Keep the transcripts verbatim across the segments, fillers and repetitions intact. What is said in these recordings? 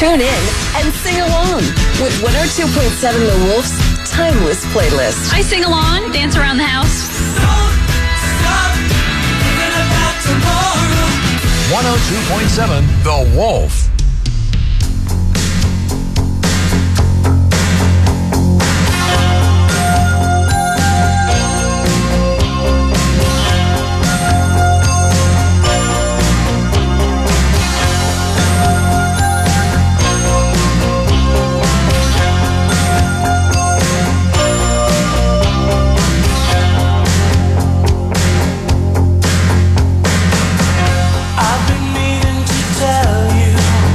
Tune in and sing along with one oh two point seven The Wolf's Timeless Playlist. I sing along, dance around the house. Don't stop thinking about tomorrow. one oh two point seven The Wolf. I've been meaning to tell you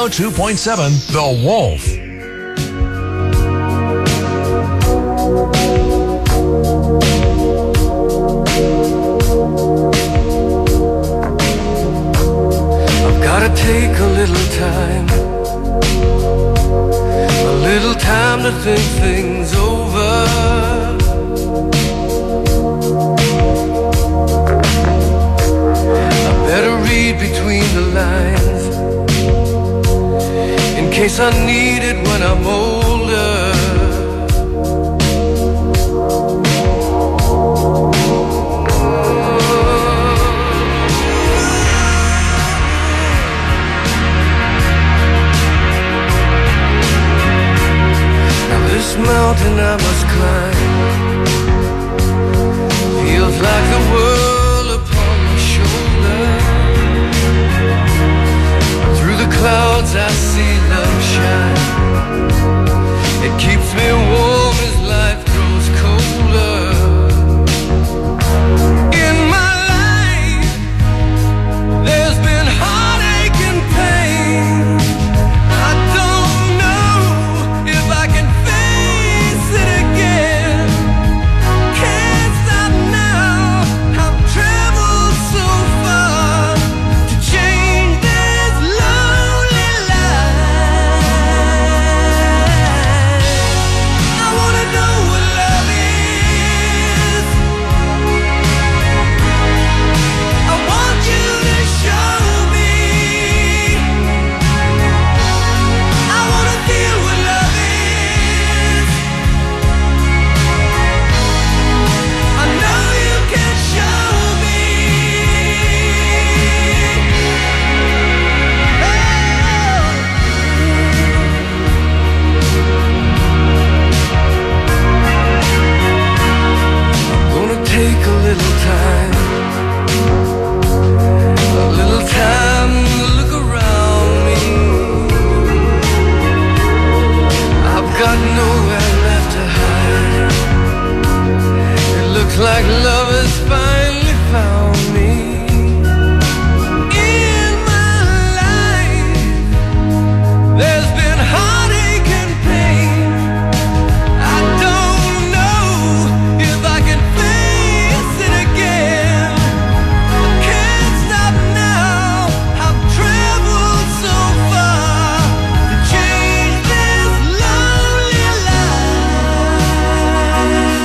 oh two point seven The Wolf. I've gotta take a little time, a little time to think things over. I better read between the lines in case I need it when I'm older. This mountain I must climb feels like the world upon my shoulder. Through the clouds I see love shine. It keeps me warm as life grows colder. In my life there's been heartache and pain. I don't know if I can like love has finally found me. In my life there's been heartache and pain. I don't know if I can face it again. I can't stop now. I've traveled so far to change this lonely life.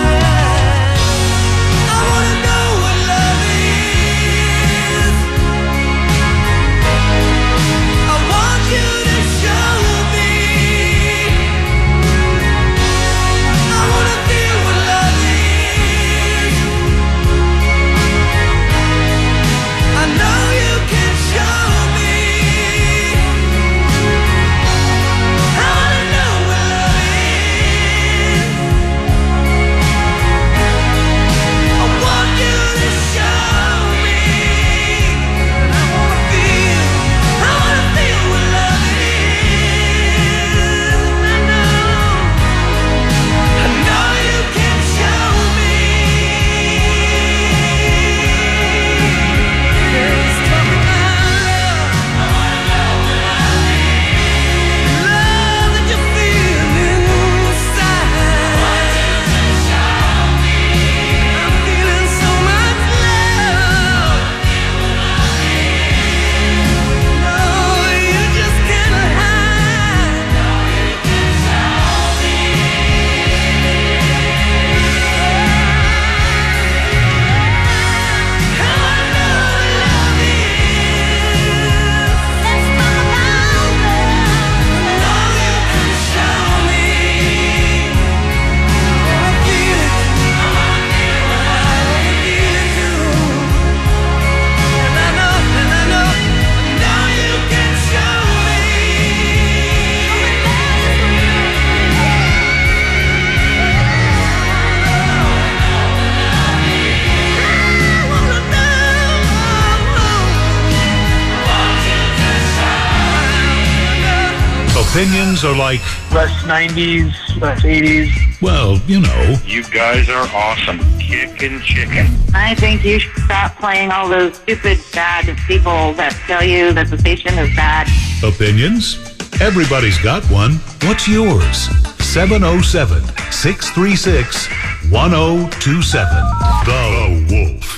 Opinions are like less nineties, less eighties. Well, you know. You guys are awesome. Kickin' chicken. I think you should stop playing all those stupid, bad people that tell you that the station is bad. Opinions Everybody's got one. What's yours? seven oh seven, six three six, one oh two seven. The Wolf.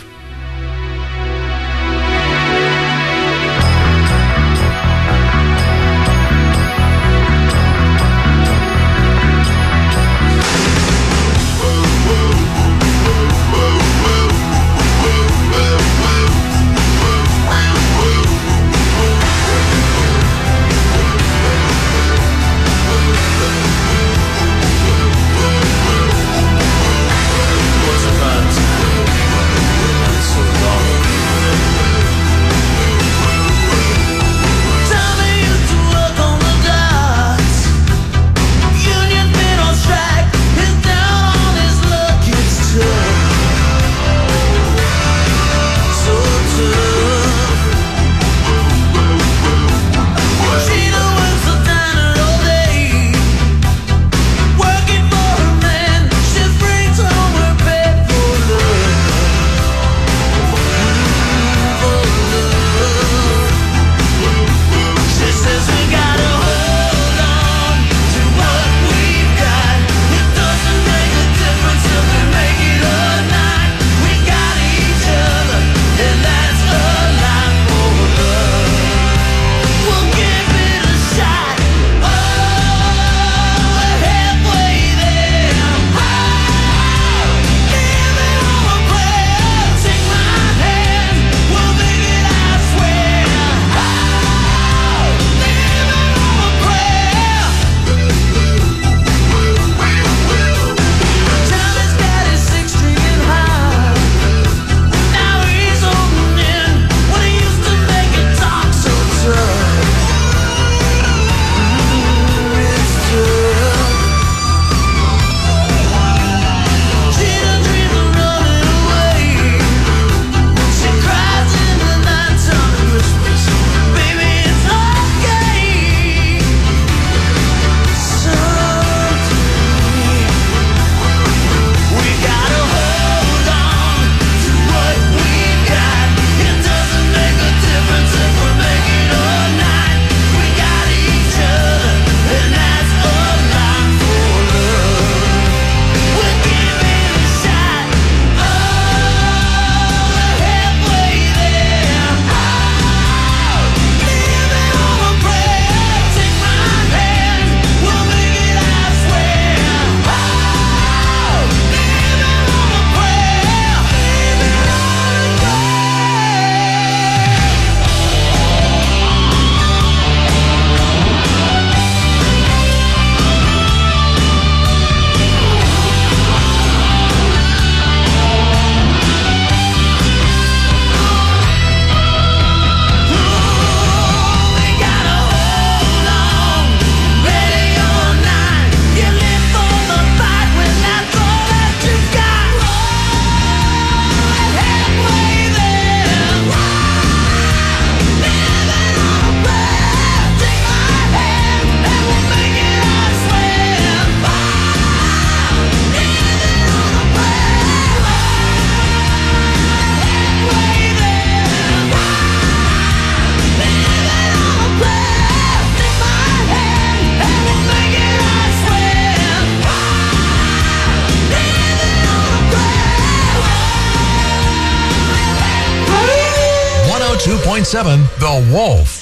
two point seven The Wolf.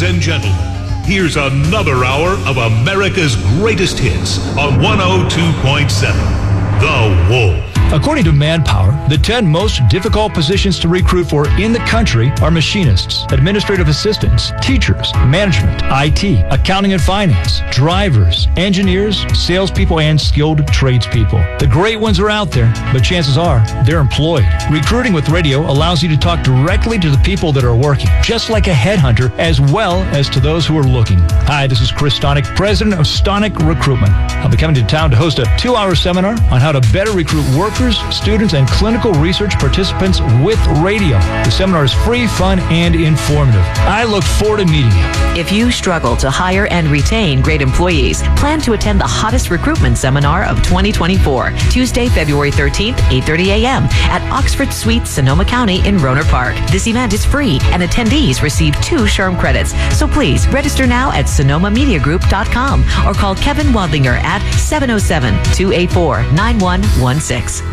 Ladies and gentlemen, here's another hour of America's greatest hits on one oh two point seven, The Wolf. According to Manpower, the ten most difficult positions to recruit for in the country are machinists, administrative assistants, teachers, management, I T, accounting and finance, drivers, engineers, salespeople, and skilled tradespeople. The great ones are out there, but chances are they're employed. Recruiting with radio allows you to talk directly to the people that are working, just like a headhunter, as well as to those who are looking. Hi, this is Chris Stonick, president of Stonick Recruitment. I'll be coming to town to host a two-hour seminar on how to better recruit workers, students, and clinical research participants with radio. The seminar is free, fun, and informative. I look forward to meeting you. If you struggle to hire and retain great employees, plan to attend the hottest recruitment seminar of twenty twenty-four, Tuesday, February thirteenth, eight thirty a.m. at Oxford Suite, Sonoma County in Rohnert Park. This event is free, and attendees receive two SHRM credits. So please register now at sonoma media group dot com or call Kevin Wadlinger at seven oh seven, two eight four, nine one one six.